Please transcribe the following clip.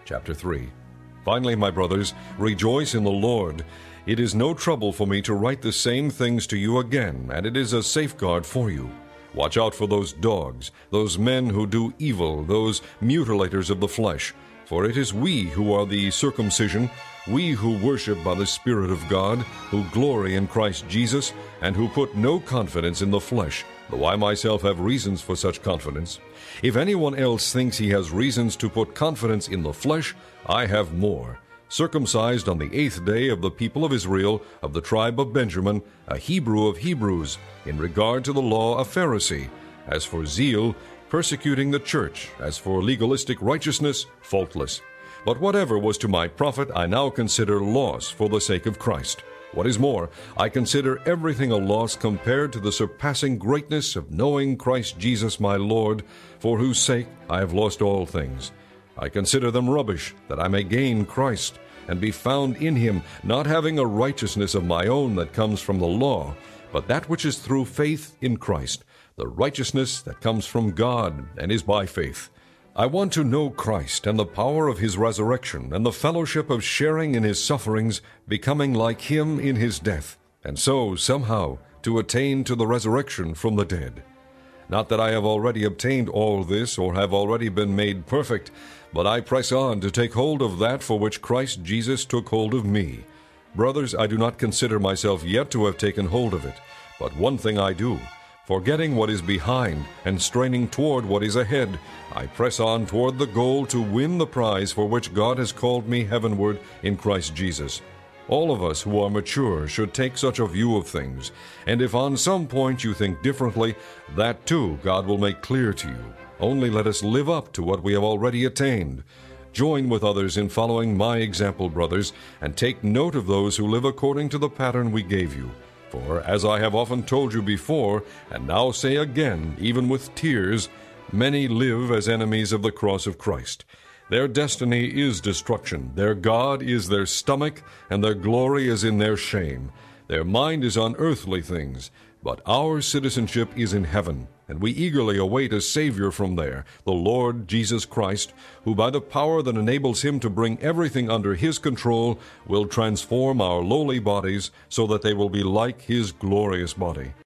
Chapter 3. Finally, my brothers, rejoice in the Lord. It is no trouble for me to write the same things to you again, and it is a safeguard for you. Watch out for those dogs, those men who do evil, those mutilators of the flesh. For it is we who are the circumcision, we who worship by the Spirit of God, who glory in Christ Jesus, and who put no confidence in the flesh, though I myself have reasons for such confidence. If anyone else thinks he has reasons to put confidence in the flesh, I have more. Circumcised on the 8th day of the people of Israel, of the tribe of Benjamin, a Hebrew of Hebrews, in regard to the law a Pharisee, as for zeal, persecuting the church, as for legalistic righteousness, faultless. But whatever was to my profit I now consider loss for the sake of Christ. What is more, I consider everything a loss compared to the surpassing greatness of knowing Christ Jesus my Lord, for whose sake I have lost all things. I consider them rubbish, that I may gain Christ, and be found in him, not having a righteousness of my own that comes from the law, but that which is through faith in Christ, the righteousness that comes from God and is by faith. I want to know Christ and the power of his resurrection, and the fellowship of sharing in his sufferings, becoming like him in his death, and so, somehow, to attain to the resurrection from the dead. Not that I have already obtained all this, or have already been made perfect, but I press on to take hold of that for which Christ Jesus took hold of me. Brothers, I do not consider myself yet to have taken hold of it, but one thing I do, forgetting what is behind and straining toward what is ahead, I press on toward the goal to win the prize for which God has called me heavenward in Christ Jesus. All of us who are mature should take such a view of things, and if on some point you think differently, that too God will make clear to you. Only let us live up to what we have already attained. Join with others in following my example, brothers, and take note of those who live according to the pattern we gave you. For, as I have often told you before, and now say again, even with tears, many live as enemies of the cross of Christ. Their destiny is destruction, their God is their stomach, and their glory is in their shame. Their mind is on earthly things, but our citizenship is in heaven, and we eagerly await a Savior from there, the Lord Jesus Christ, who by the power that enables him to bring everything under his control will transform our lowly bodies so that they will be like his glorious body.